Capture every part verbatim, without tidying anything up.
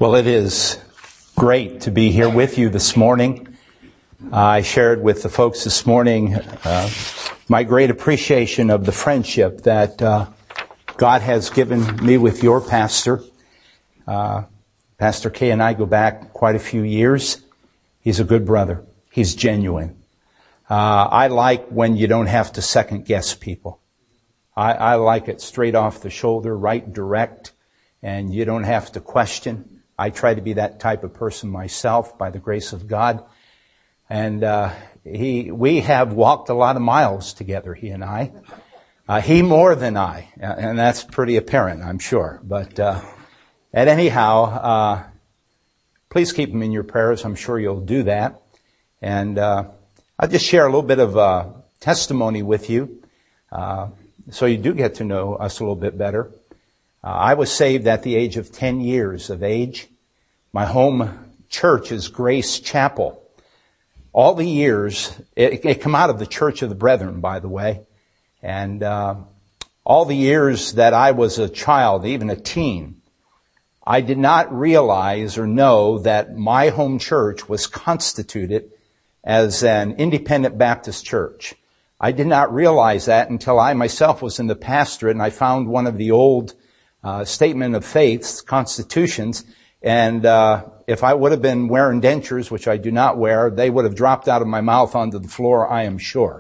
Well, it is great to be here with you this morning. Uh, I shared with the folks this morning uh, my great appreciation of the friendship that uh, God has given me with your pastor. Uh, Pastor Kay and I go back quite a few years. He's a good brother. He's genuine. Uh, I like when you don't have to second guess people. I, I like it straight off the shoulder, right, direct, and you don't have to question. I try to be that type of person myself by the grace of God. And, uh, he, we have walked a lot of miles together, he and I. Uh, he more than I, and that's pretty apparent, I'm sure. But, uh, and anyhow, uh, please keep him in your prayers. I'm sure you'll do that. And, uh, I'll just share a little bit of, uh, testimony with you, uh, so you do get to know us a little bit better. Uh, I was saved at the age of ten years of age. My home church is Grace Chapel. All the years, it, it come out of the Church of the Brethren, by the way. And uh, all the years that I was a child, even a teen, I did not realize or know that my home church was constituted as an independent Baptist church. I did not realize that until I myself was in the pastorate and I found one of the old Uh, statement of faiths, constitutions, and uh, if I would have been wearing dentures, which I do not wear, they would have dropped out of my mouth onto the floor, I am sure.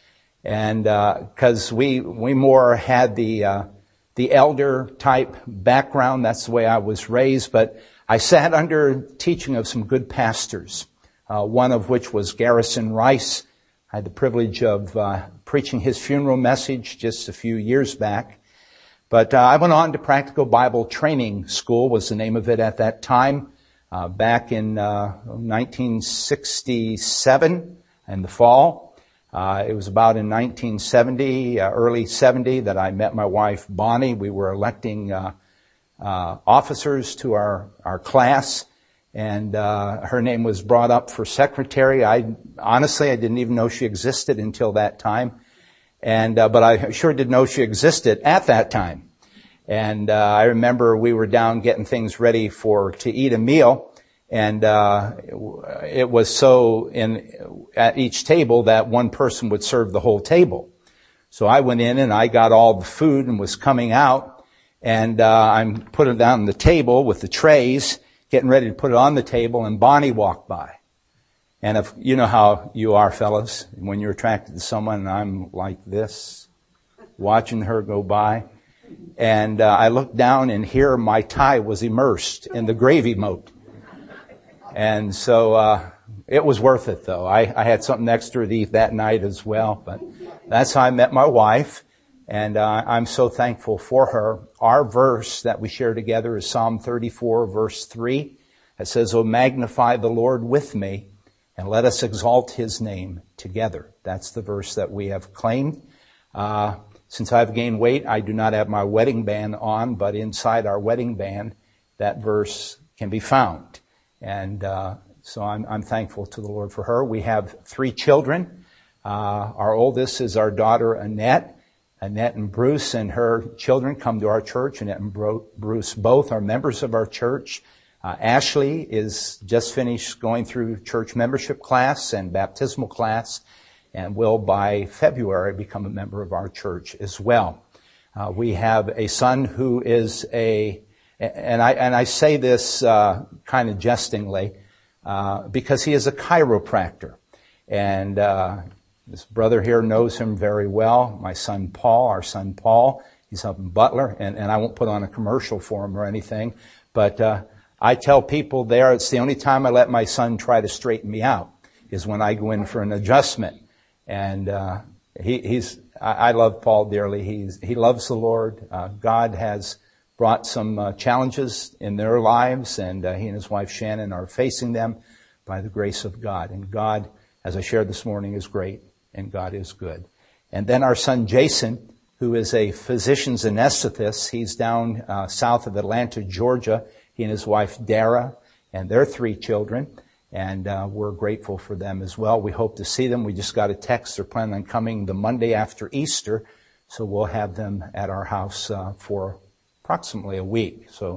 And because uh, we we more had the uh, the elder type background, that's the way I was raised. But I sat under teaching of some good pastors, uh, one of which was Garrison Rice. I had the privilege of uh, preaching his funeral message just a few years back. But uh, I went on to Practical Bible Training School, was the name of it at that time, uh, back in uh, nineteen sixty-seven in the fall. Uh, it was about in nineteen seventy, uh, early seventy, that I met my wife, Bonnie. We were electing uh, uh, officers to our, our class, and uh, her name was brought up for secretary. I honestly, I didn't even know she existed until that time. And, uh, but I sure did know she existed at that time. And, uh, I remember we were down getting things ready for, to eat a meal. And, uh, it was so in, at each table that one person would serve the whole table. So I went in and I got all the food and was coming out. And, uh, I'm putting it down on the table with the trays, getting ready to put it on the table, and Bonnie walked by. And if, you know how you are, fellas, when you're attracted to someone, and I'm like this, watching her go by. And uh, I looked down, and here my tie was immersed in the gravy moat. And so uh it was worth it, though. I, I had something extra to eat that night as well. But that's how I met my wife, and uh, I'm so thankful for her. Our verse that we share together is Psalm thirty-four, verse three. It says, "Oh, magnify the Lord with me, and let us exalt his name together." That's the verse that we have claimed. Uh, since I've gained weight, I do not have my wedding band on, but inside our wedding band, that verse can be found. And uh, so I'm, I'm thankful to the Lord for her. We have three children. Uh, our oldest is our daughter, Annette. Annette and Bruce and her children come to our church. Annette and Bruce both are members of our church. Uh, Ashley is just finished going through church membership class and baptismal class, and will by February become a member of our church as well. Uh, we have a son who is a, and I, and I say this, uh, kind of jestingly, uh, because he is a chiropractor. And, uh, this brother here knows him very well. My son Paul, our son Paul, he's up in Butler, and, and I won't put on a commercial for him or anything, but, uh, I tell people there, it's the only time I let my son try to straighten me out is when I go in for an adjustment. And, uh, he, he's, I, I love Paul dearly. He's, he loves the Lord. Uh, God has brought some, uh, challenges in their lives, and, uh, he and his wife Shannon are facing them by the grace of God. And God, as I shared this morning, is great, and God is good. And then our son Jason, who is a physician's anesthetist. He's down, uh, south of Atlanta, Georgia. He and his wife, Dara, and their three children, and uh, we're grateful for them as well. We hope to see them. We just got a text. They're planning on coming the Monday after Easter, so we'll have them at our house uh, for approximately a week. So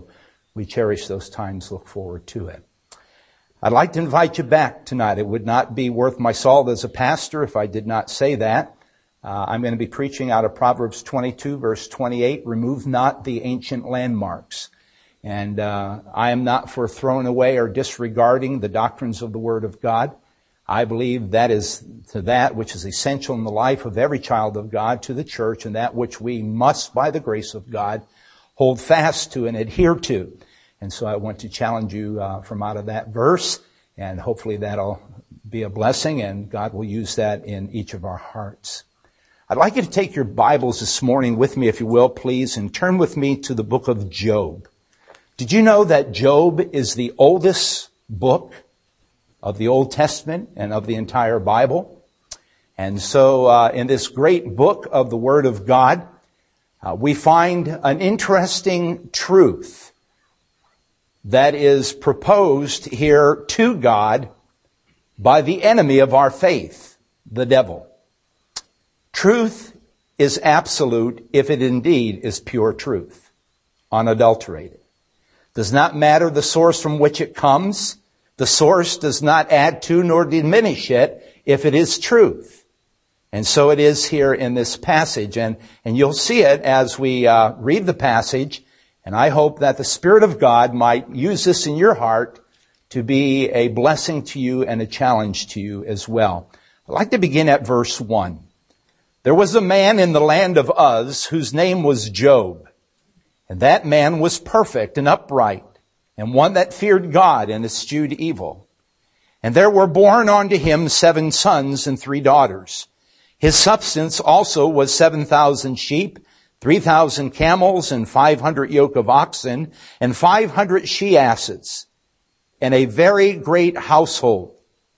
We cherish those times, look forward to it. I'd like to invite you back tonight. It would not be worth my salt as a pastor if I did not say that. Uh, I'm going to be preaching out of Proverbs twenty-two, verse twenty-eight, remove not the ancient landmarks. And uh, I am not for throwing away or disregarding the doctrines of the Word of God. I believe that is to that which is essential in the life of every child of God, to the church, and that which we must, by the grace of God, hold fast to and adhere to. And so I want to challenge you uh, from out of that verse, and hopefully that'll be a blessing, and God will use that in each of our hearts. I'd like you to take your Bibles this morning with me, if you will, please, and turn with me to the book of Job. Did you know that Job is the oldest book of the Old Testament and of the entire Bible? And so uh, in this great book of the Word of God, uh, we find an interesting truth that is proposed here to God by the enemy of our faith, the devil. Truth is absolute if it indeed is pure truth, unadulterated. Does not matter the source from which it comes. The source does not add to nor diminish it if it is truth. And so it is here in this passage. And, and you'll see it as we uh, read the passage. And I hope that the Spirit of God might use this in your heart to be a blessing to you and a challenge to you as well. I'd like to begin at verse one. There was a man in the land of Uz whose name was Job. And that man was perfect and upright, and one that feared God and eschewed evil. And there were born unto him seven sons and three daughters. His substance also was seven thousand sheep, three thousand camels, and five hundred yoke of oxen, and five hundred she-asses, and a very great household.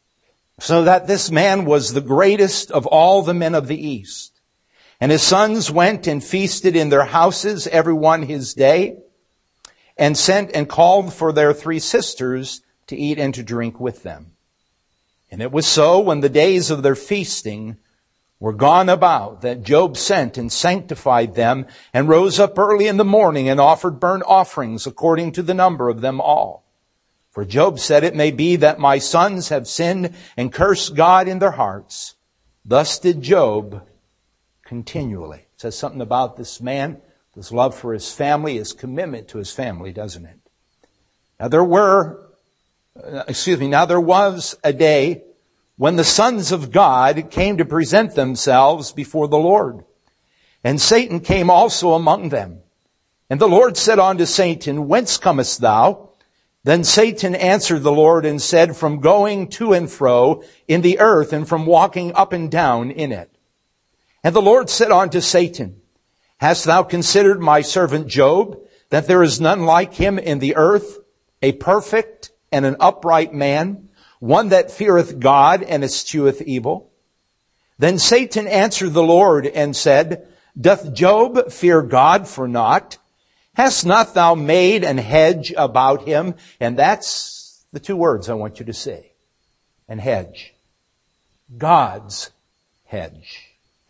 So that this man was the greatest of all the men of the east. And his sons went and feasted in their houses, every one his day, and sent and called for their three sisters to eat and to drink with them. And it was so, when the days of their feasting were gone about, that Job sent and sanctified them, and rose up early in the morning, and offered burnt offerings according to the number of them all. For Job said, it may be that my sons have sinned and cursed God in their hearts. Thus did Job continually. It says something about this man, his love for his family, his commitment to his family, doesn't it? Now there were, uh, excuse me, now there was a day when the sons of God came to present themselves before the Lord. And Satan came also among them. And the Lord said unto Satan, whence comest thou? Then Satan answered the Lord and said, from going to and fro in the earth, and from walking up and down in it. And the Lord said unto Satan, hast thou considered my servant Job, that there is none like him in the earth, a perfect and an upright man, one that feareth God and escheweth evil? Then Satan answered the Lord and said, doth Job fear God for naught? Hast not thou made an hedge about him? And that's the two words I want you to say. An hedge. God's hedge.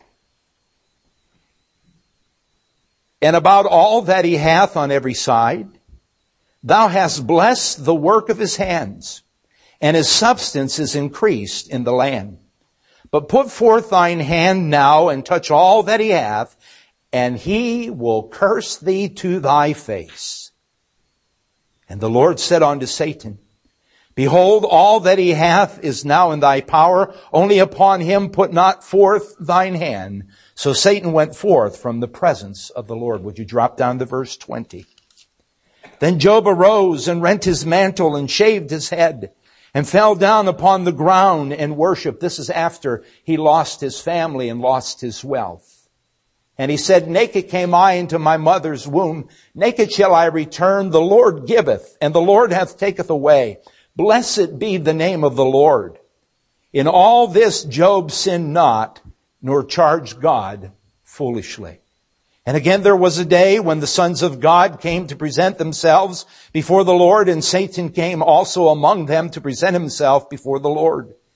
And about all that he hath on every side, thou hast blessed the work of his hands, and his substance is increased in the land. But put forth thine hand now, and touch all that he hath, and he will curse thee to thy face. And the Lord said unto Satan, behold, all that he hath is now in thy power, only upon him put not forth thine hand. So Satan went forth from the presence of the Lord. Would you drop down to verse twenty? Then Job arose and rent his mantle and shaved his head and fell down upon the ground and worshiped. This is after he lost his family and lost his wealth. And he said, naked came I into my mother's womb. Naked shall I return. The Lord giveth, and the Lord hath taketh away. Blessed be the name of the Lord. In all this Job sinned not, nor charged God foolishly. And again there was a day when the sons of God came to present themselves before the Lord, and Satan came also among them to present himself before the Lord.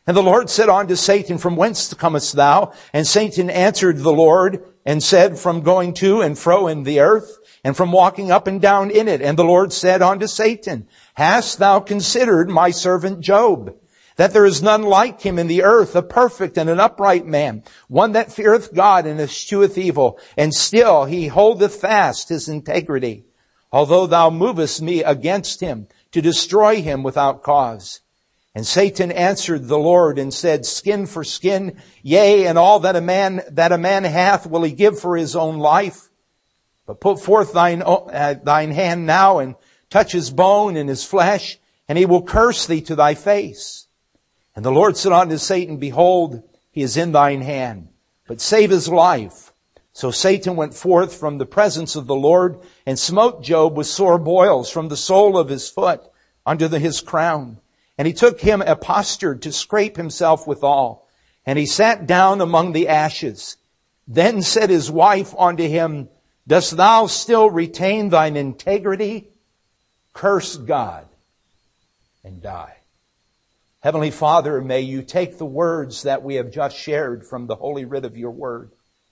And the Lord said unto Satan, From whence comest thou? And Satan answered the Lord and said, From going to and fro in the earth, and from walking up and down in it. And the Lord said unto Satan, Hast thou considered my servant Job, that there is none like him in the earth, a perfect and an upright man, one that feareth God and escheweth evil, and still he holdeth fast his integrity, although thou movest me against him to destroy him without cause. And Satan answered the Lord and said, Skin for skin, yea, and all that a man, that a man hath will he give for his own life. But put forth thine, uh, thine hand now and touch his bone and his flesh, and he will curse thee to thy face. And the Lord said unto Satan, Behold, he is in thine hand, but save his life. So Satan went forth from the presence of the Lord and smote Job with sore boils from the sole of his foot unto the, his crown. And he took him a potsherd to scrape himself withal. And he sat down among the ashes. Then said his wife unto him, Dost thou still retain thine integrity? Curse God and die. Heavenly Father, may you take the words that we have just shared from the holy writ of your word.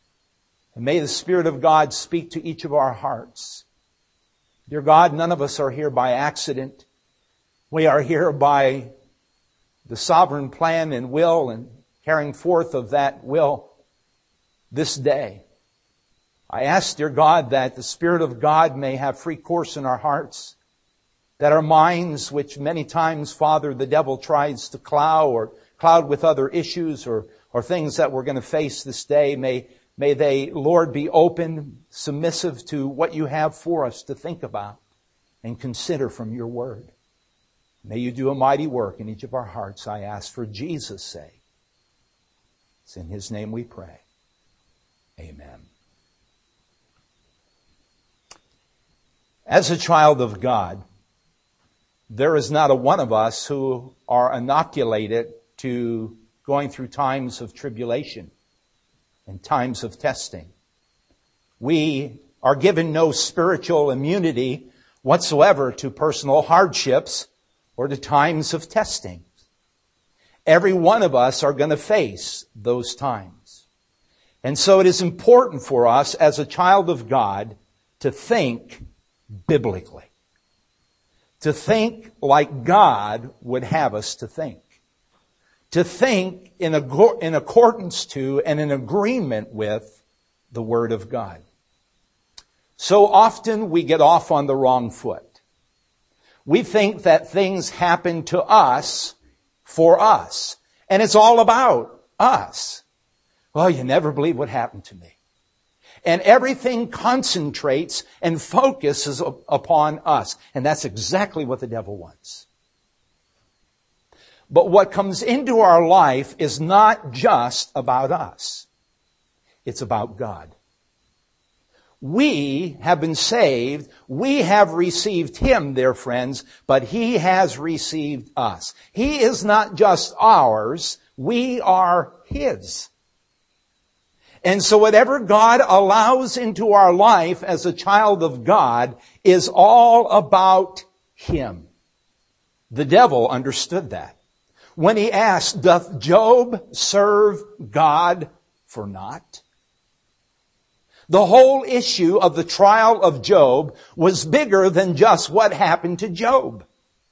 And may the Spirit of God speak to each of our hearts. Dear God, none of us are here by accident. We are here by the sovereign plan and will and carrying forth of that will this day. I ask, dear God, that the Spirit of God may have free course in our hearts, that our minds, which many times, Father, the devil tries to cloud or cloud with other issues or, or things that we're going to face this day, may, may they, Lord, be open, submissive to what you have for us to think about and consider from your word. May you do a mighty work in each of our hearts, I ask for Jesus' sake. It's in his name we pray. Amen. As a child of God, there is not a one of us who are inoculated to going through times of tribulation and times of testing. We are given no spiritual immunity whatsoever to personal hardships or to times of testing. Every one of us are going to face those times. And so it is important for us as a child of God to think biblically. To think like God would have us to think. To think in, a, in accordance to and in agreement with the Word of God. So often we get off on the wrong foot. We think that things happen to us for us. And it's all about us. Well, you never believe what happened to me. And everything concentrates and focuses upon us. And that's exactly what the devil wants. But what comes into our life is not just about us. It's about God. We have been saved. We have received him, dear friends, but he has received us. He is not just ours. We are his. And so whatever God allows into our life as a child of God is all about him. The devil understood that. When he asked, Doth Job serve God for naught? The whole issue of the trial of Job was bigger than just what happened to Job.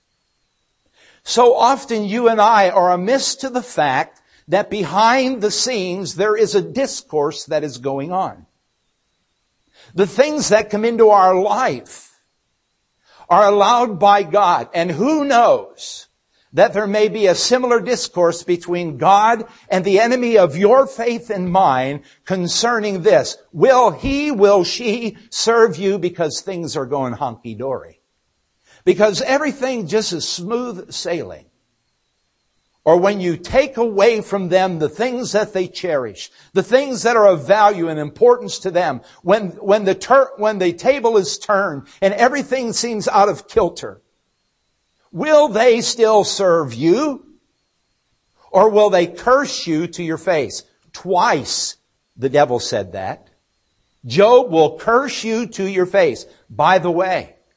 So often you and I are amiss to the fact that behind the scenes there is a discourse that is going on. The things that come into our life are allowed by God. And who knows that there may be a similar discourse between God and the enemy of your faith and mine concerning this. Will he, will she serve you because things are going hunky-dory? Because everything just is smooth sailing. Or when you take away from them the things that they cherish, the things that are of value and importance to them, when, when the tur- when the table is turned and everything seems out of kilter, will they still serve you? Or will they curse you to your face? Twice the devil said that. Job will curse you to your face. By the way,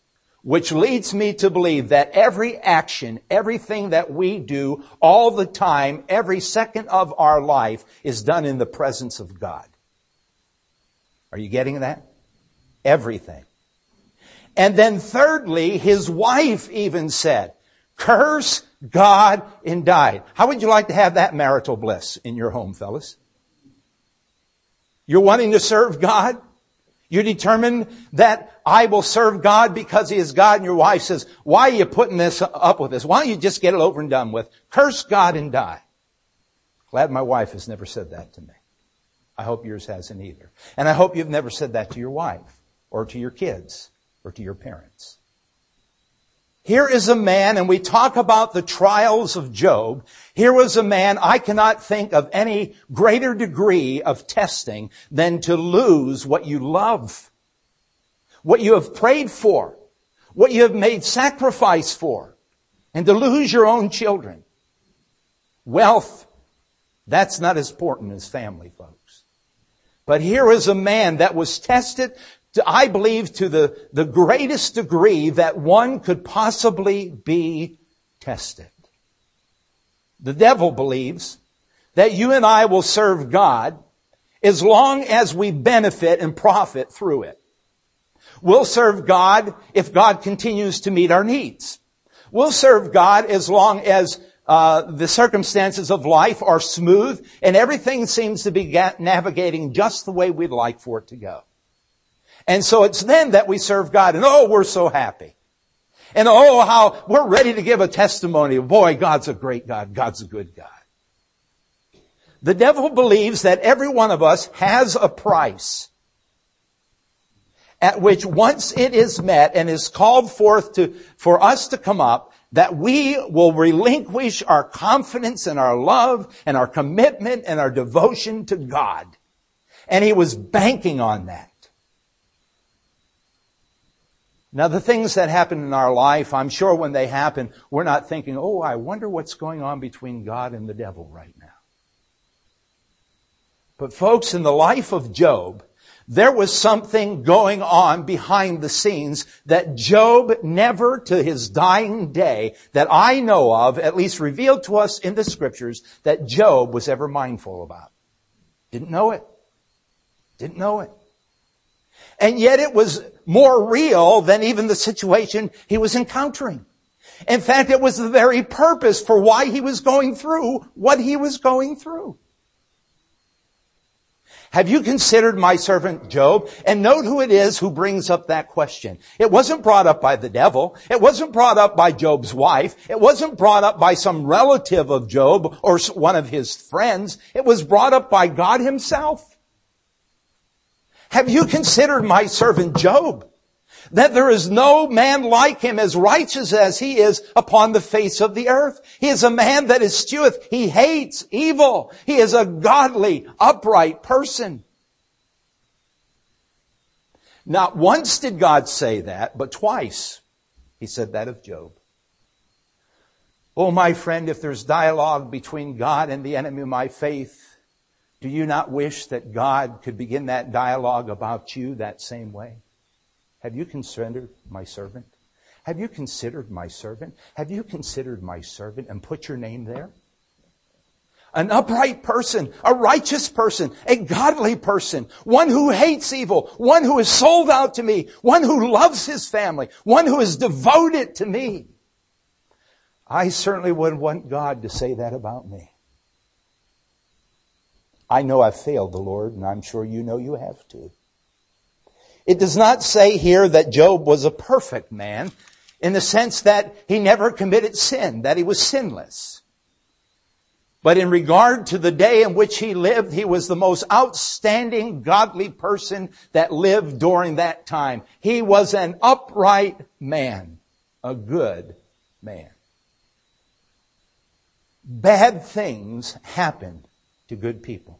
which leads me to believe that every action, everything that we do all the time, every second of our life is done in the presence of God. Are you getting that? Everything. And then thirdly, his wife even said, curse God and die. How would you like to have that marital bliss in your home, fellas? You're wanting to serve God? You determine that I will serve God because He is God, and your wife says, why are you putting this up with this? Why don't you just get it over and done with? Curse God and die. Glad my wife has never said that to me. I hope yours hasn't either. And I hope you've never said that to your wife or to your kids or to your parents. Here is a man, and we talk about the trials of Job. Here was a man, I cannot think of any greater degree of testing than to lose what you love, what you have prayed for, what you have made sacrifice for, and to lose your own children. Wealth, that's not as important as family, folks. But here is a man that was tested, to, I believe, to the, the greatest degree that one could possibly be tested. The devil believes that you and I will serve God as long as we benefit and profit through it. We'll serve God if God continues to meet our needs. We'll serve God as long as uh, the circumstances of life are smooth and everything seems to be ga- navigating just the way we'd like for it to go. And so it's then that we serve God, and oh, we're so happy. And oh, how we're ready to give a testimony. Boy, God's a great God. God's a good God. The devil believes that every one of us has a price at which once it is met and is called forth to, for us to come up, that we will relinquish our confidence and our love and our commitment and our devotion to God. And he was banking on that. Now, the things that happen in our life, I'm sure when they happen, we're not thinking, oh, I wonder what's going on between God and the devil right now. But folks, in the life of Job, there was something going on behind the scenes that Job never, to his dying day, that I know of, at least revealed to us in the Scriptures, that Job was ever mindful about. Didn't know it. Didn't know it. And yet it was more real than even the situation he was encountering. In fact, it was the very purpose for why he was going through what he was going through. Have you considered my servant Job? And note who it is who brings up that question. It wasn't brought up by the devil. It wasn't brought up by Job's wife. It wasn't brought up by some relative of Job or one of his friends. It was brought up by God Himself. Have you considered my servant Job? That there is no man like him, as righteous as he is, upon the face of the earth. He is a man that escheweth. He hates evil. He is a godly, upright person. Not once did God say that, but twice He said that of Job. Oh, my friend, if there's dialogue between God and the enemy of my faith, do you not wish that God could begin that dialogue about you that same way? Have you considered my servant? Have you considered my servant? Have you considered my servant and put your name there? An upright person, a righteous person, a godly person, one who hates evil, one who is sold out to me, one who loves his family, one who is devoted to me. I certainly would want God to say that about me. I know I've failed the Lord, and I'm sure you know you have too. It does not say here that Job was a perfect man in the sense that he never committed sin, that he was sinless. But in regard to the day in which he lived, he was the most outstanding godly person that lived during that time. He was an upright man, a good man. Bad things happened to good people.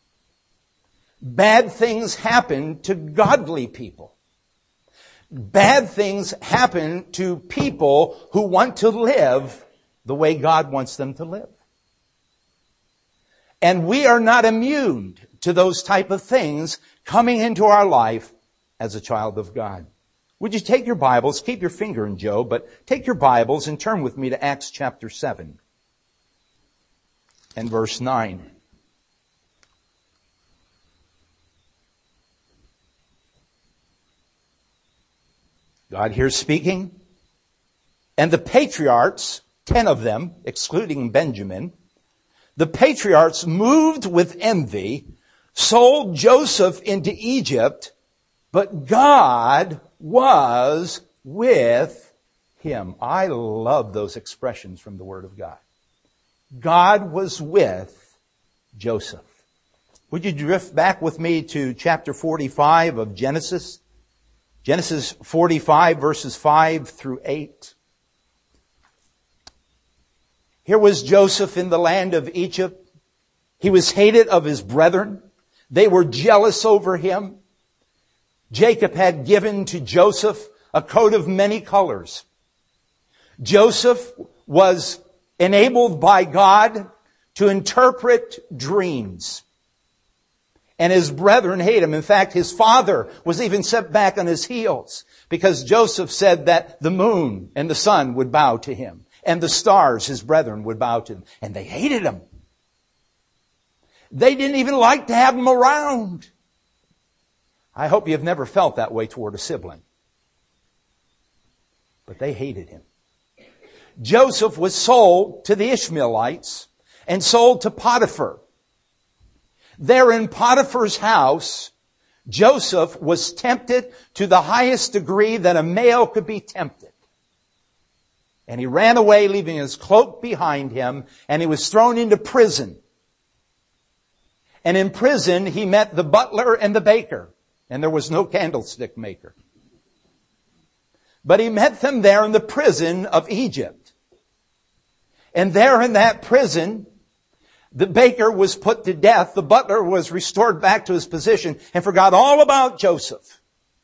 Bad things happen to godly people. Bad things happen to people who want to live the way God wants them to live. And we are not immune to those type of things coming into our life as a child of God. Would you take your Bibles, keep your finger in Job, but take your Bibles and turn with me to Acts chapter seven and verse nine. God here speaking. And the patriarchs, ten of them, excluding Benjamin, the patriarchs, moved with envy, sold Joseph into Egypt, but God was with him. I love those expressions from the Word of God. God was with Joseph. Would you drift back with me to chapter forty-five of Genesis? Genesis forty-five, verses five through eight. Here was Joseph in the land of Egypt. He was hated of his brethren. They were jealous over him. Jacob had given to Joseph a coat of many colors. Joseph was enabled by God to interpret dreams. And his brethren hate him. In fact, his father was even set back on his heels because Joseph said that the moon and the sun would bow to him. And the stars, his brethren, would bow to him. And they hated him. They didn't even like to have him around. I hope you've never felt that way toward a sibling. But they hated him. Joseph was sold to the Ishmaelites and sold to Potiphar. There in Potiphar's house, Joseph was tempted to the highest degree that a male could be tempted. And he ran away, leaving his cloak behind him, and he was thrown into prison. And in prison, he met the butler and the baker. And there was no candlestick maker. But he met them there in the prison of Egypt. And there in that prison, the baker was put to death. The butler was restored back to his position and forgot all about Joseph.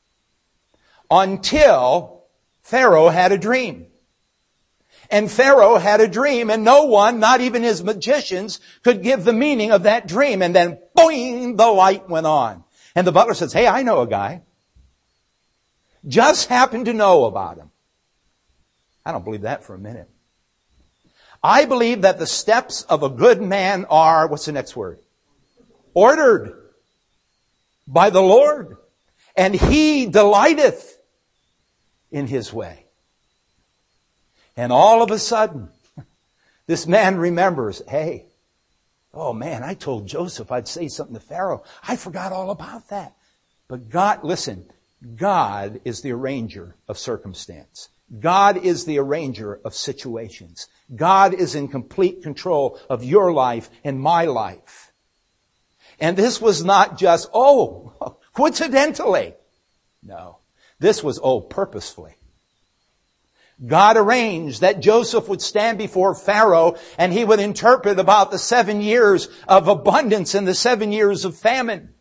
Until Pharaoh had a dream. And Pharaoh had a dream, and no one, not even his magicians, could give the meaning of that dream. And then, boing, the light went on. And the butler says, hey, I know a guy. Just happened to know about him. I don't believe that for a minute. I believe that the steps of a good man are, what's the next word? Ordered by the Lord. And he delighteth in his way. And all of a sudden, this man remembers, hey, oh man, I told Joseph I'd say something to Pharaoh. I forgot all about that. But God, listen, God is the arranger of circumstance. God is the arranger of situations. God is in complete control of your life and my life. And this was not just, oh, coincidentally. No, this was, oh, purposefully. God arranged that Joseph would stand before Pharaoh and he would interpret about the seven years of abundance and the seven years of famine.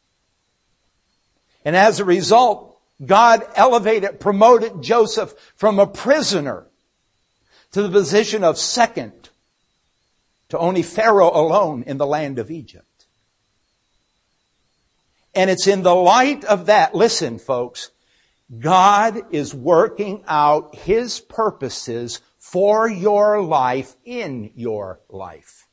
And as a result, God elevated, promoted Joseph from a prisoner to the position of second to only Pharaoh alone in the land of Egypt. And it's in the light of that, listen folks, God is working out His purposes for your life in your life.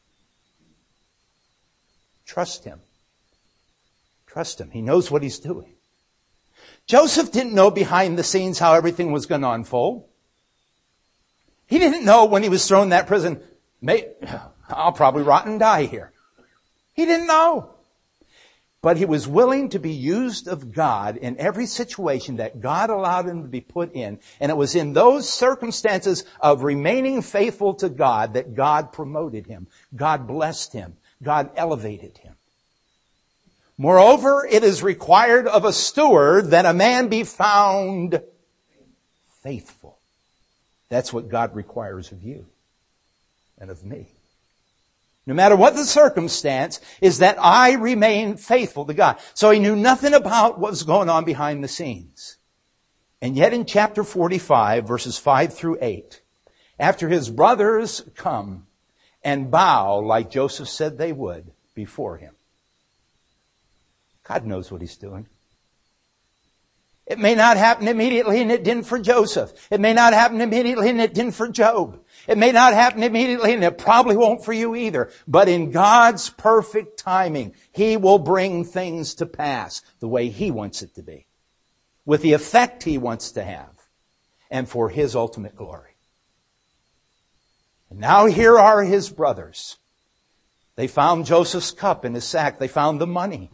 Trust Him. Trust Him. He knows what He's doing. Joseph didn't know behind the scenes how everything was going to unfold. He didn't know when he was thrown in that prison, I'll probably rot and die here. He didn't know. But he was willing to be used of God in every situation that God allowed him to be put in. And it was in those circumstances of remaining faithful to God that God promoted him. God blessed him. God elevated him. Moreover, it is required of a steward that a man be found faithful. That's what God requires of you and of me. No matter what the circumstance, is that I remain faithful to God. So he knew nothing about what was going on behind the scenes. And yet in chapter forty-five, verses five through eight, after his brothers come and bow like Joseph said they would before him, God knows what He's doing. It may not happen immediately, and it didn't for Joseph. It may not happen immediately, and it didn't for Job. It may not happen immediately, and it probably won't for you either. But in God's perfect timing, He will bring things to pass the way He wants it to be, with the effect He wants to have, and for His ultimate glory. And now here are His brothers. They found Joseph's cup in his sack. They found the money.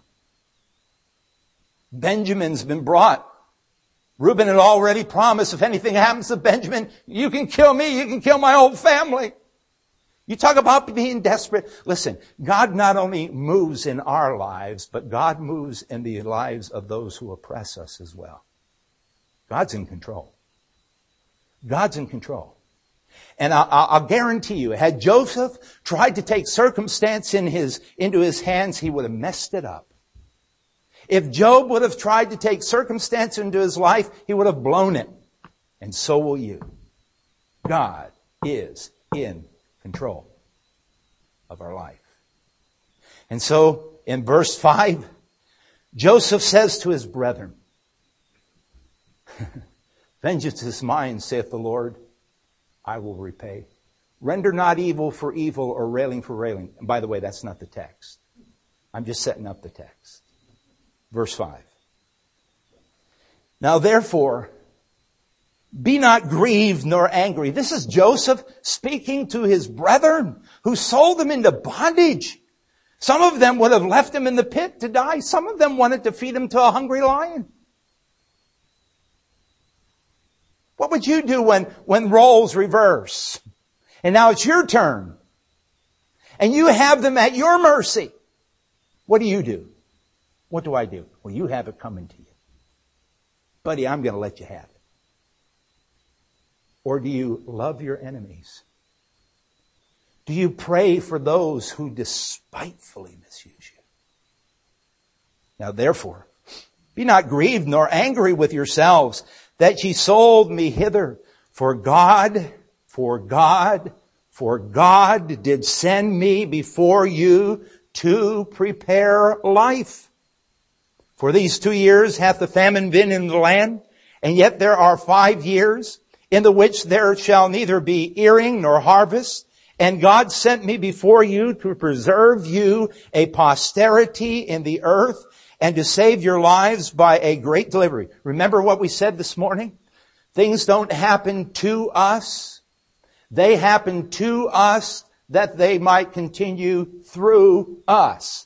Benjamin's been brought. Reuben had already promised, if anything happens to Benjamin, you can kill me, you can kill my whole family. You talk about being desperate. Listen, God not only moves in our lives, but God moves in the lives of those who oppress us as well. God's in control. God's in control. And I'll, I'll guarantee you, had Joseph tried to take circumstance in his, into his hands, he would have messed it up. If Job would have tried to take circumstance into his life, he would have blown it. And so will you. God is in control of our life. And so, in verse five, Joseph says to his brethren, vengeance is mine, saith the Lord, I will repay. Render not evil for evil or railing for railing. And by the way, that's not the text. I'm just setting up the text. Verse five. Now therefore, be not grieved nor angry. This is Joseph speaking to his brethren who sold him into bondage. Some of them would have left him in the pit to die. Some of them wanted to feed him to a hungry lion. What would you do when, when roles reverse? And now it's your turn. And you have them at your mercy. What do you do? What do I do? Well, you have it coming to you. Buddy, I'm going to let you have it. Or do you love your enemies? Do you pray for those who despitefully misuse you? Now therefore, be not grieved nor angry with yourselves that ye sold me hither. For God, for God, for God did send me before you to prepare life. For these two years hath the famine been in the land, and yet there are five years in the which there shall neither be earing nor harvest. And God sent me before you to preserve you a posterity in the earth and to save your lives by a great delivery. Remember what we said this morning? Things don't happen to us. They happen to us that they might continue through us.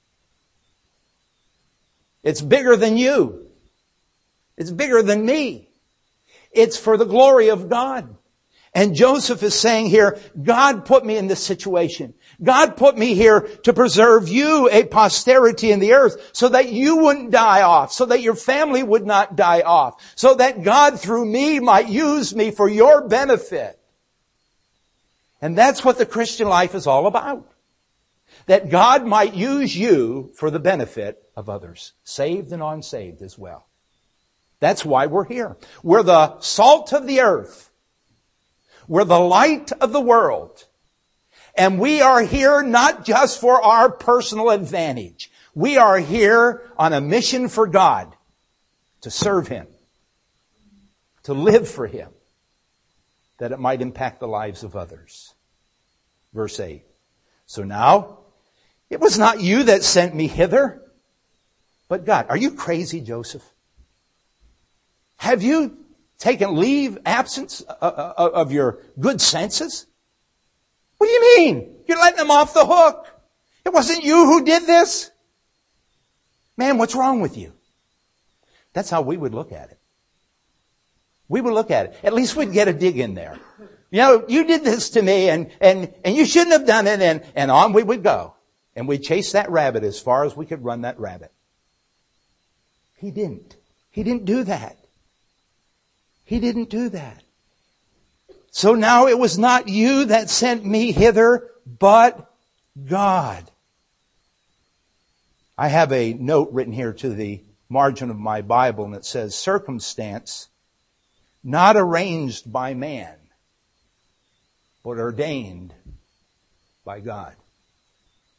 It's bigger than you. It's bigger than me. It's for the glory of God. And Joseph is saying here, God put me in this situation. God put me here to preserve you a posterity in the earth so that you wouldn't die off, so that your family would not die off, so that God through me might use me for your benefit. And that's what the Christian life is all about. That God might use you for the benefit of others, saved and unsaved as well. That's why we're here. We're the salt of the earth. We're the light of the world. And we are here not just for our personal advantage. We are here on a mission for God, to serve Him, to live for Him, that it might impact the lives of others. Verse eight. So now, it was not you that sent me hither, but God. Are you crazy, Joseph? Have you taken leave, absence of your good senses? What do you mean? You're letting them off the hook. It wasn't you who did this. Man, what's wrong with you? That's how we would look at it. We would look at it. At least we'd get a dig in there. You know, you did this to me and, and, and you shouldn't have done it, and, and on we would go. And we'd chase that rabbit as far as we could run that rabbit. He didn't. He didn't do that. He didn't do that. So now it was not you that sent me hither, but God. I have a note written here to the margin of my Bible, and it says, circumstance not arranged by man, but ordained by God.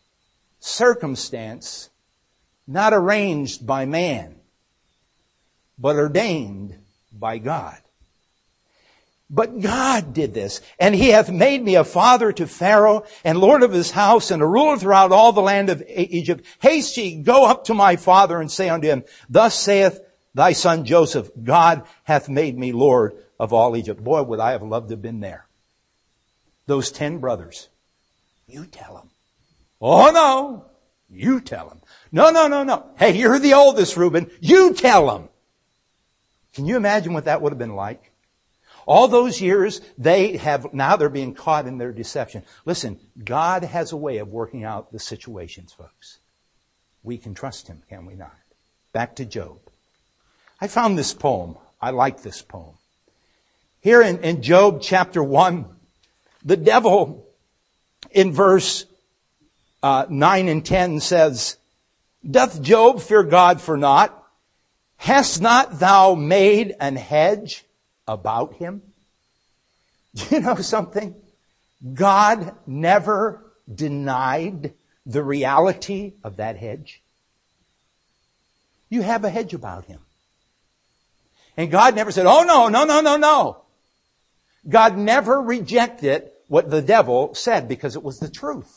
Circumstance not arranged by man, but ordained by God. But God did this, and he hath made me a father to Pharaoh, and lord of his house, and a ruler throughout all the land of Egypt. Haste ye, go up to my father, and say unto him, Thus saith thy son Joseph, God hath made me Lord of all Egypt. Boy, would I have loved to have been there. Those ten brothers. You tell them. Oh no, you tell them. No, no, no, no. Hey, you're the oldest, Reuben. You tell them. Can you imagine what that would have been like? All those years, they have, now they're being caught in their deception. Listen, God has a way of working out the situations, folks. We can trust him, can we not? Back to Job. I found this poem. I like this poem. Here in, in Job chapter one, the devil in verse uh, nine and ten says, Doth Job fear God for naught? Hast not thou made an hedge about him? Do you know something? God never denied the reality of that hedge. You have a hedge about him. And God never said, oh no, no, no, no, no. God never rejected what the devil said because it was the truth.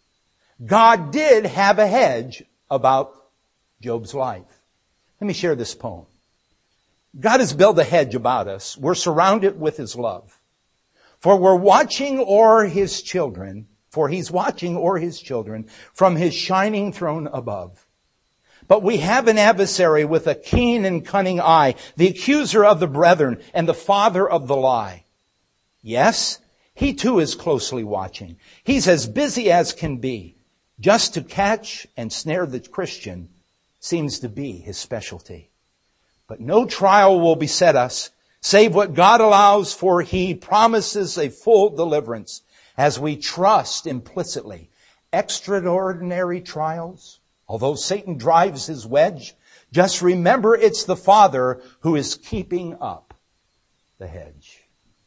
God did have a hedge about Job's life. Let me share this poem. God has built a hedge about us. We're surrounded with his love. For we're watching o'er his children, for he's watching o'er his children from his shining throne above. But we have an adversary with a keen and cunning eye, the accuser of the brethren and the father of the lie. Yes, he too is closely watching. He's as busy as can be. Just to catch and snare the Christian seems to be his specialty. But no trial will beset us, save what God allows, for he promises a full deliverance as we trust implicitly. Extraordinary trials, although Satan drives his wedge, just remember it's the Father who is keeping up the hedge.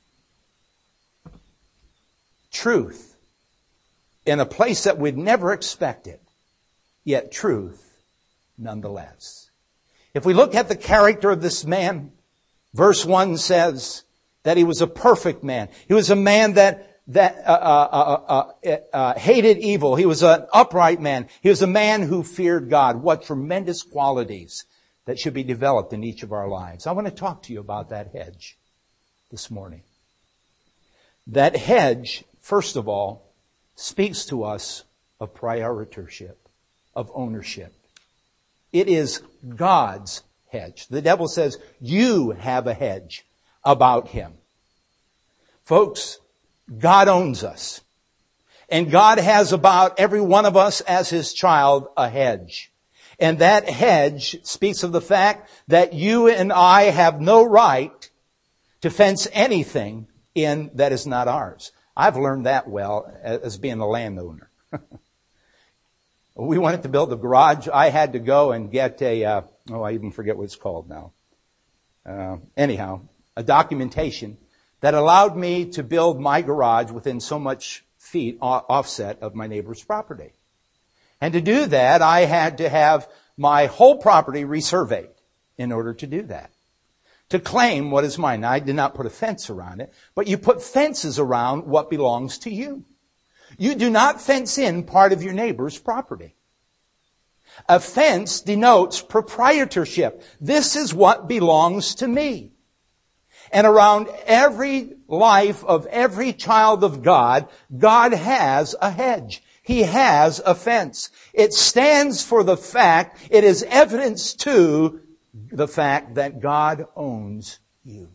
Truth in a place that we'd never expect it, yet truth nonetheless. If we look at the character of this man, verse one says that he was a perfect man. He was a man that that uh, uh, uh, uh, uh, hated evil. He was an upright man. He was a man who feared God. What tremendous qualities that should be developed in each of our lives. I want to talk to you about that hedge this morning. That hedge, first of all, speaks to us of prioritorship, of ownership. It is God's hedge. The devil says, you have a hedge about him. Folks, God owns us. And God has about every one of us as his child a hedge. And that hedge speaks of the fact that you and I have no right to fence anything in that is not ours. I've learned that well as being a landowner. We wanted to build a garage. I had to go and get a, uh, oh, I even forget what it's called now. Uh, anyhow, a documentation that allowed me to build my garage within so much feet offset of my neighbor's property. And to do that, I had to have my whole property resurveyed in order to do that. To claim what is mine. Now, I did not put a fence around it, but you put fences around what belongs to you. You do not fence in part of your neighbor's property. A fence denotes proprietorship. This is what belongs to me. And around every life of every child of God, God has a hedge. He has a fence. It stands for the fact, it is evidence to the fact that God owns you.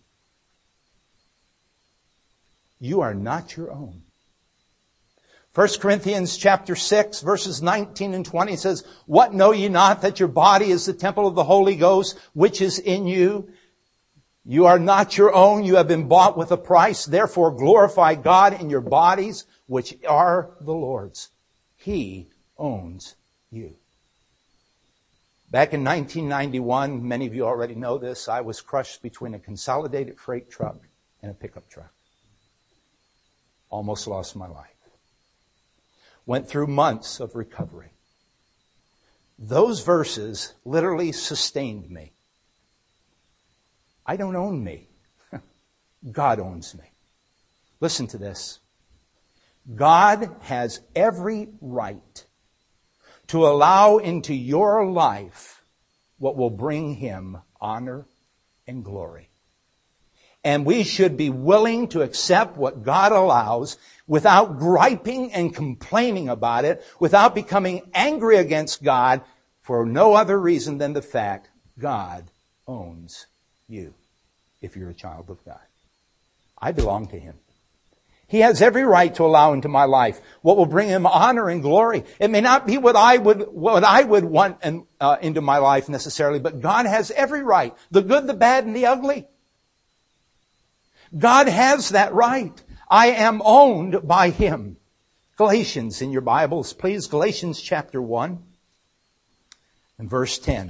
You are not your own. First Corinthians chapter six, verses nineteen and twenty says, What know ye not, that your body is the temple of the Holy Ghost, which is in you? You are not your own. You have been bought with a price. Therefore glorify God in your bodies, which are the Lord's. He owns you. Back in nineteen ninety-one, many of you already know this, I was crushed between a consolidated freight truck and a pickup truck. Almost lost my life. Went through months of recovery. Those verses literally sustained me. I don't own me. God owns me. Listen to this. God has every right to allow into your life what will bring Him honor and glory. And we should be willing to accept what God allows without griping and complaining about it, without becoming angry against God for no other reason than the fact God owns you if you're a child of God. I belong to Him. He has every right to allow into my life what will bring Him honor and glory. It may not be what I would, what I would want in, uh, into my life necessarily, but God has every right. The good, the bad, and the ugly. God has that right. I am owned by Him. Galatians in your Bibles, please. Galatians chapter one and verse ten.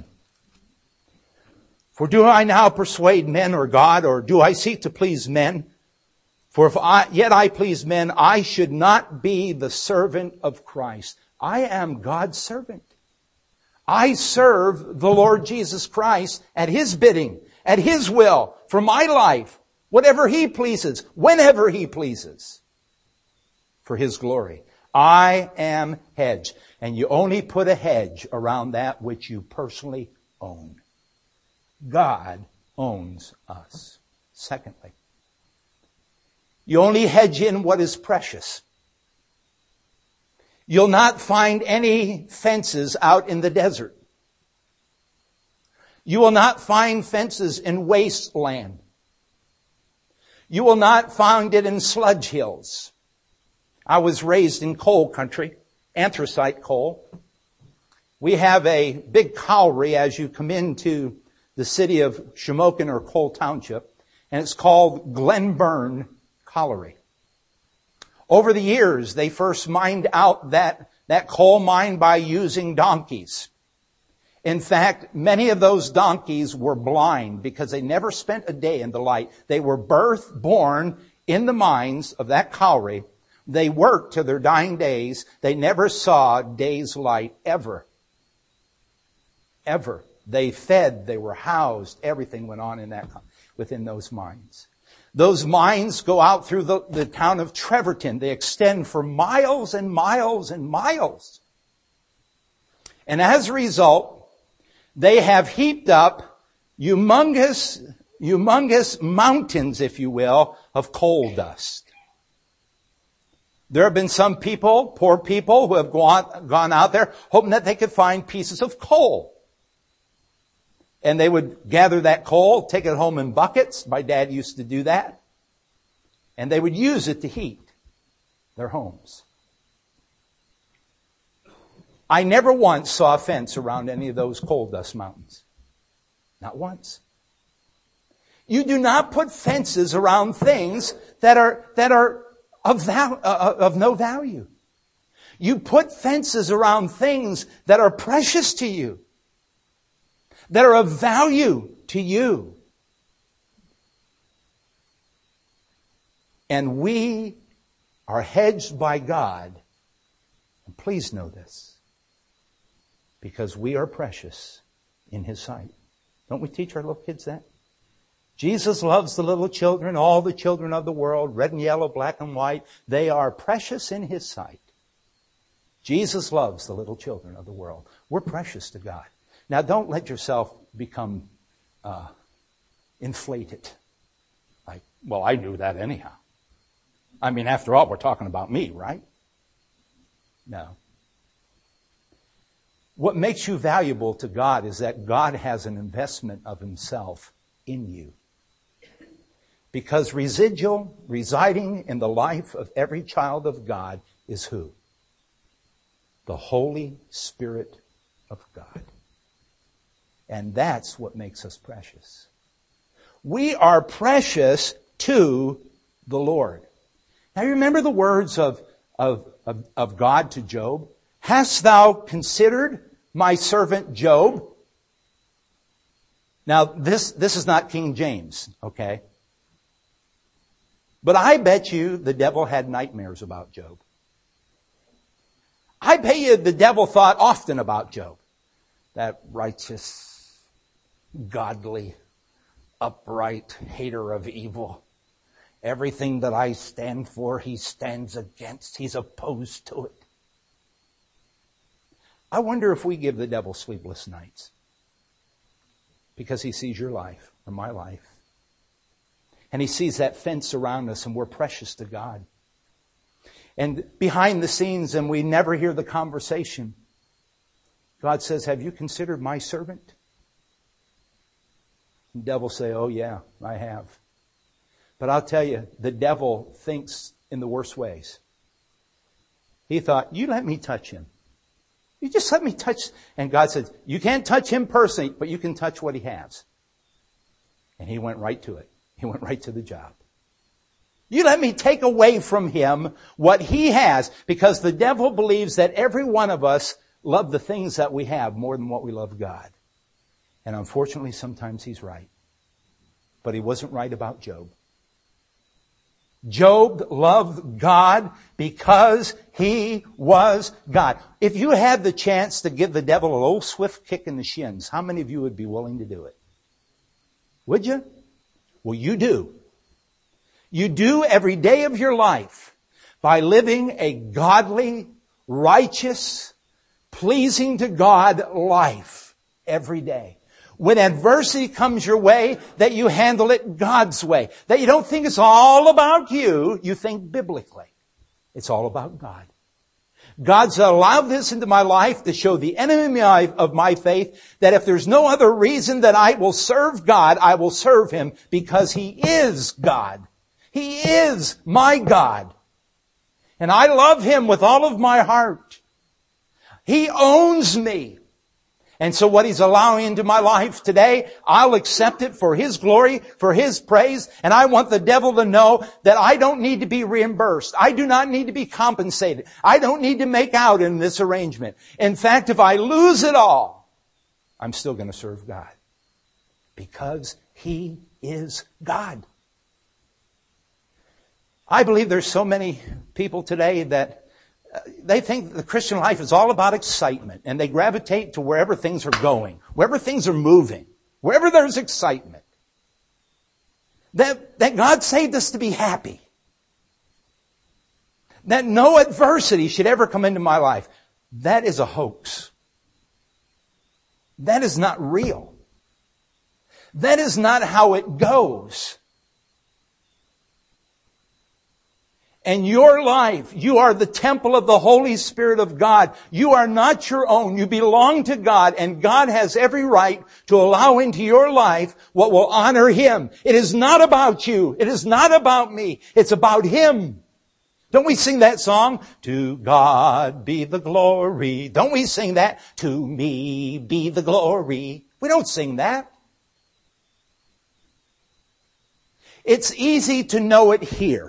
For do I now persuade men or God, or do I seek to please men? For if I, yet I please men, I should not be the servant of Christ. I am God's servant. I serve the Lord Jesus Christ at His bidding, at His will, for my life, whatever He pleases, whenever He pleases, for His glory. I am hedged. And you only put a hedge around that which you personally own. God owns us. Secondly, you only hedge in what is precious. You'll not find any fences out in the desert. You will not find fences in wasteland. You will not find it in sludge hills. I was raised in coal country, anthracite coal. We have a big colliery as you come into the city of Shamokin or Cole Township, and it's called Glen Burn Colliery. Over the years, they first mined out that, that coal mine by using donkeys. In fact, many of those donkeys were blind because they never spent a day in the light. They were birth born in the mines of that colliery. They worked to their dying days. They never saw day's light ever. Ever. They fed, they were housed, everything went on in that, within those mines. Those mines go out through the, the town of Trevorton. They extend for miles and miles and miles. And as a result, they have heaped up humongous, humongous mountains, if you will, of coal dust. There have been some people, poor people, who have gone, gone out there hoping that they could find pieces of coal. And they would gather that coal, take it home in buckets. My dad used to do that. And they would use it to heat their homes. I never once saw a fence around any of those coal dust mountains. Not once. You do not put fences around things that are, that are of, val- uh, of no value. You put fences around things that are precious to you, that are of value to you. And we are hedged by God. And please know this, because we are precious in His sight. Don't we teach our little kids that? Jesus loves the little children, all the children of the world, red and yellow, black and white. They are precious in His sight. Jesus loves the little children of the world. We're precious to God. Now, don't let yourself become uh, inflated. Like, well, I knew that anyhow. I mean, after all, we're talking about me, right? No. What makes you valuable to God is that God has an investment of Himself in you. Because residual, residing in the life of every child of God is who? The Holy Spirit of God. And that's what makes us precious. We are precious to the Lord. Now you remember the words of, of, of, of God to Job? Hast thou considered my servant Job? Now this, this is not King James, okay? But I bet you the devil had nightmares about Job. I bet you the devil thought often about Job. That righteous, godly, upright hater of evil. Everything that I stand for, he stands against. He's opposed to it. I wonder if we give the devil sleepless nights because he sees your life or my life. And he sees that fence around us, and we're precious to God. And behind the scenes, and we never hear the conversation, God says, have you considered my servant? And the devil say, oh yeah, I have. But I'll tell you, the devil thinks in the worst ways. He thought, you let me touch him. You just let me touch. And God said, you can't touch him personally, but you can touch what he has. And he went right to it. He went right to the job. You let me take away from him what he has, because the devil believes that every one of us love the things that we have more than what we love God. And unfortunately, sometimes he's right. But he wasn't right about Job. Job loved God because he was God. If you had the chance to give the devil a little swift kick in the shins, how many of you would be willing to do it? Would you? Well, you do. You do every day of your life by living a godly, righteous, pleasing to God life every day. When adversity comes your way, that you handle it God's way. That you don't think it's all about you, you think biblically. It's all about God. God's allowed this into my life to show the enemy of my faith that if there's no other reason that I will serve God, I will serve Him because He is God. He is my God. And I love Him with all of my heart. He owns me. And so what He's allowing into my life today, I'll accept it for His glory, for His praise. And I want the devil to know that I don't need to be reimbursed. I do not need to be compensated. I don't need to make out in this arrangement. In fact, if I lose it all, I'm still going to serve God. Because He is God. I believe there's so many people today that they think the Christian life is all about excitement, and they gravitate to wherever things are going, wherever things are moving, wherever there's excitement. That, that God saved us to be happy. That no adversity should ever come into my life. That is a hoax. That is not real. That is not how it goes. And your life, you are the temple of the Holy Spirit of God. You are not your own. You belong to God, and God has every right to allow into your life what will honor Him. It is not about you. It is not about me. It's about Him. Don't we sing that song? To God be the glory. Don't we sing that? To me be the glory. We don't sing that. It's easy to know it here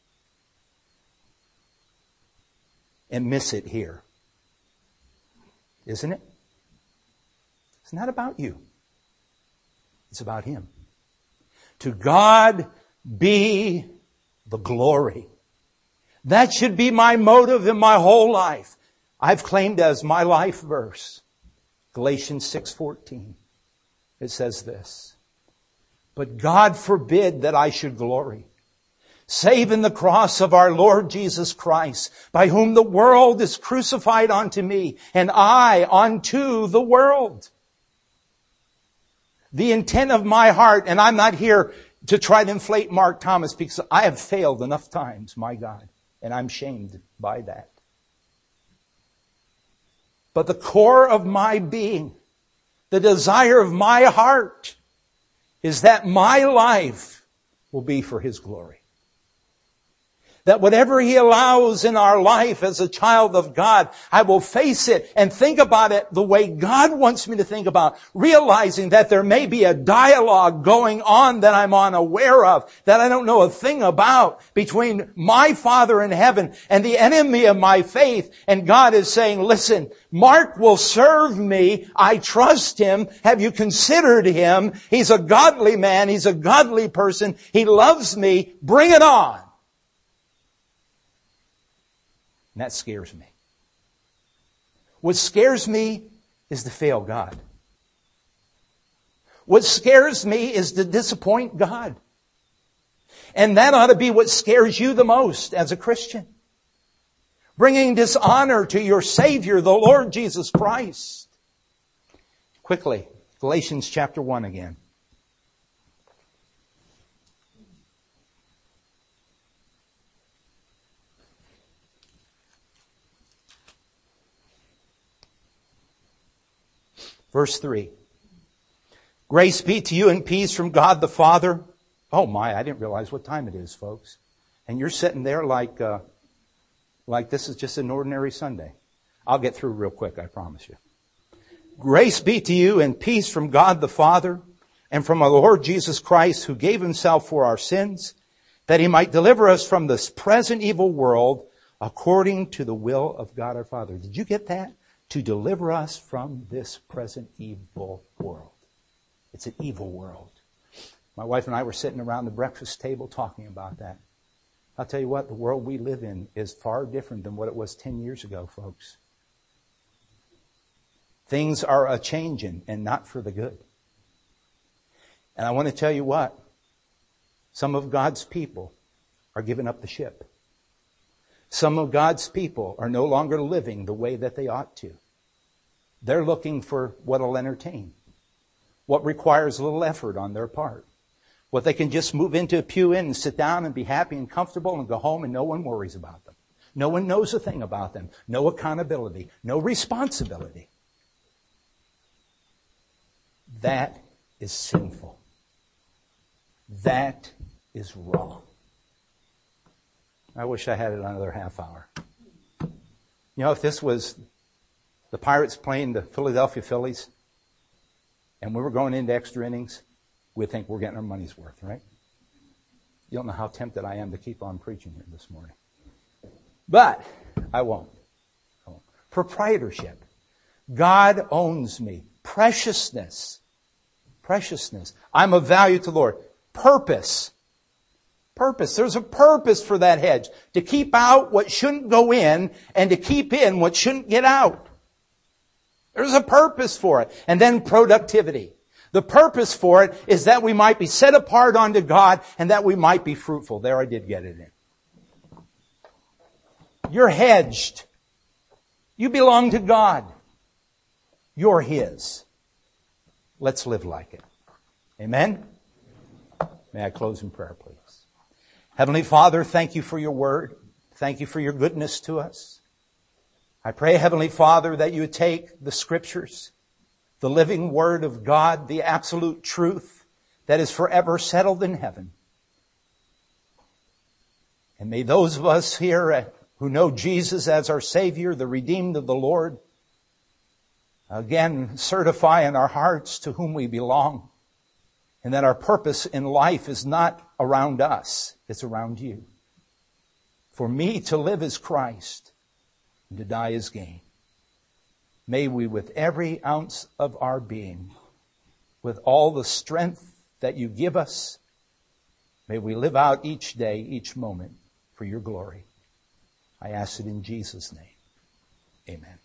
and miss it here. Isn't it? It's not about you. It's about Him. To God be the glory. That should be my motive in my whole life. I've claimed as my life verse, Galatians six fourteen. It says this, but God forbid that I should glory, save in the cross of our Lord Jesus Christ, by whom the world is crucified unto me, and I unto the world. The intent of my heart, and I'm not here to try to inflate Mark Thomas, because I have failed enough times, my God, and I'm shamed by that. But the core of my being, the desire of my heart, is that my life will be for His glory. That whatever He allows in our life as a child of God, I will face it and think about it the way God wants me to think about, realizing that there may be a dialogue going on that I'm unaware of, that I don't know a thing about, between my Father in heaven and the enemy of my faith. And God is saying, listen, Mark will serve me. I trust him. Have you considered him? He's a godly man. He's a godly person. He loves me. Bring it on. And that scares me. What scares me is to fail God. What scares me is to disappoint God. And that ought to be what scares you the most as a Christian. Bringing dishonor to your Savior, the Lord Jesus Christ. Quickly, Galatians chapter one again. Verse three. Grace be to you and peace from God the Father. Oh my, I didn't realize what time it is, folks. And you're sitting there like, uh, like this is just an ordinary Sunday. I'll get through real quick, I promise you. Grace be to you and peace from God the Father and from our Lord Jesus Christ, who gave himself for our sins, that he might deliver us from this present evil world according to the will of God our Father. Did you get that? To deliver us from this present evil world. It's an evil world. My wife and I were sitting around the breakfast table talking about that. I'll tell you what, the world we live in is far different than what it was ten years ago, folks. Things are a-changing and not for the good. And I want to tell you what, some of God's people are giving up the ship. Some of God's people are no longer living the way that they ought to. They're looking for what'll entertain, what requires little effort on their part, what they can just move into a pew in and sit down and be happy and comfortable and go home and no one worries about them. No one knows a thing about them. No accountability, no responsibility. That is sinful. That is wrong. I wish I had another half hour. You know, if this was the Pirates playing the Philadelphia Phillies and we were going into extra innings, we'd think we're getting our money's worth, right? You don't know how tempted I am to keep on preaching here this morning. But I won't. I won't. Proprietorship. God owns me. Preciousness. Preciousness. I'm of value to the Lord. Purpose. Purpose. There's a purpose for that hedge. To keep out what shouldn't go in and to keep in what shouldn't get out. There's a purpose for it. And then productivity. The purpose for it is that we might be set apart unto God and that we might be fruitful. There, I did get it in. You're hedged. You belong to God. You're His. Let's live like it. Amen? May I close in prayer, please? Heavenly Father, thank you for your word. Thank you for your goodness to us. I pray, Heavenly Father, that you would take the scriptures, the living word of God, the absolute truth that is forever settled in heaven. And may those of us here who know Jesus as our Savior, the redeemed of the Lord, again certify in our hearts to whom we belong, and that our purpose in life is not around us, it's around you. For me to live is Christ, and to die is gain. May we, with every ounce of our being, with all the strength that you give us, may we live out each day, each moment for your glory. I ask it in Jesus' name. Amen.